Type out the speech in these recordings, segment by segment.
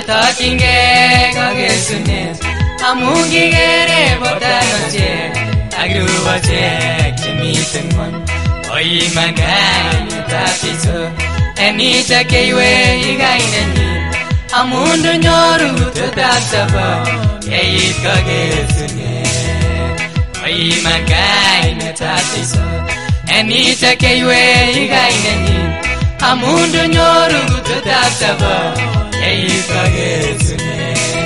Tatinge kagesune amungi gere botanoche agruwache kimitengwan oi mangai tatiso eni takeiwe igaineni amundu nyoru tatsaba eit kagesune oi mangai tatiso eni takeiwe igaineni amundu nyoru tatsaba eit kagesune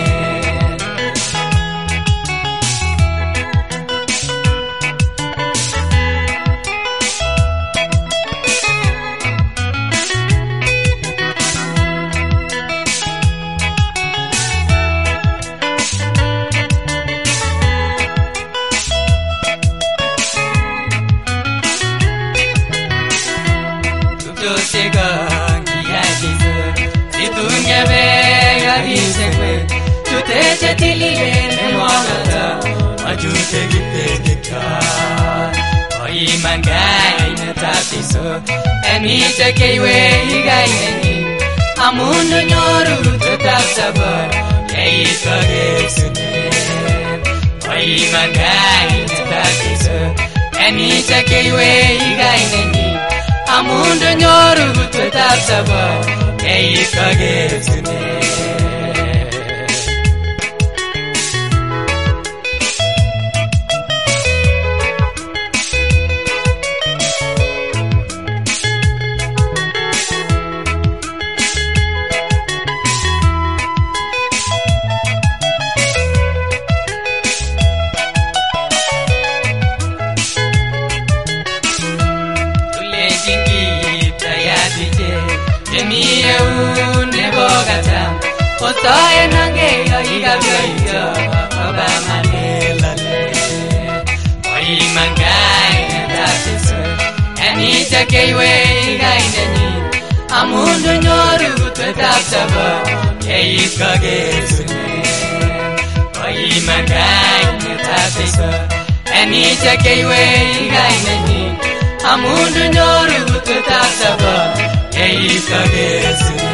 Eni takeiwe igaineni amundu nyoru tatsaba eit kagesune oi mangai tatiso eni takeiwe igaineni amundu nyoru tatsaba eit kagesune Otae nange igabyo obamanela oi mangai tatiso eni takeiwe igaineni amundu nyoru tatsaba eit kagesune oi mangai tatiso eni takeiwe igaineni amundu nyoru tatsaba eit kagesune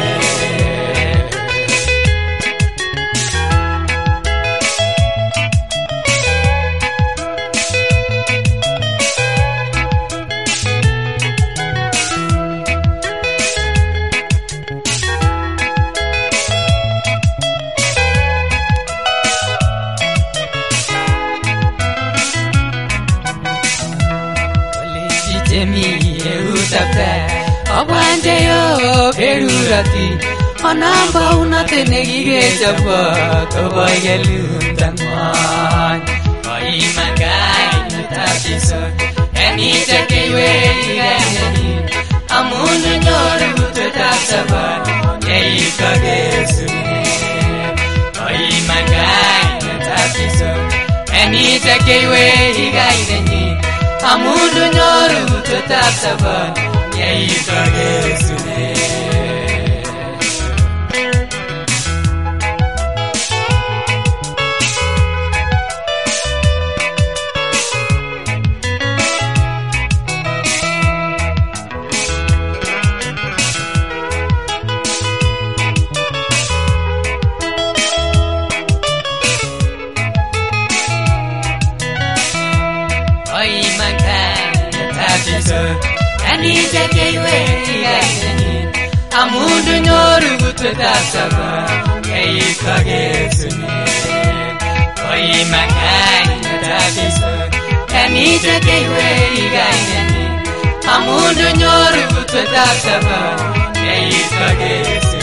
Abwandeyo berurati anamba unatenegige jabwa tobagelundanwan oi mangai tatiso eni takeiwe igaineni amundu nyoru tatsaba eit kagesune oi mangai tatiso eni takeiwe igaineni amundu nyoru tatsaba eit kagesune oi mangai tatiso eni takeiwe igaineni amundu nyoru tatsaba eit kagesune oi mangai tatiso eni takeiwe igaineni amundu nyoru tatsaba eit kagesune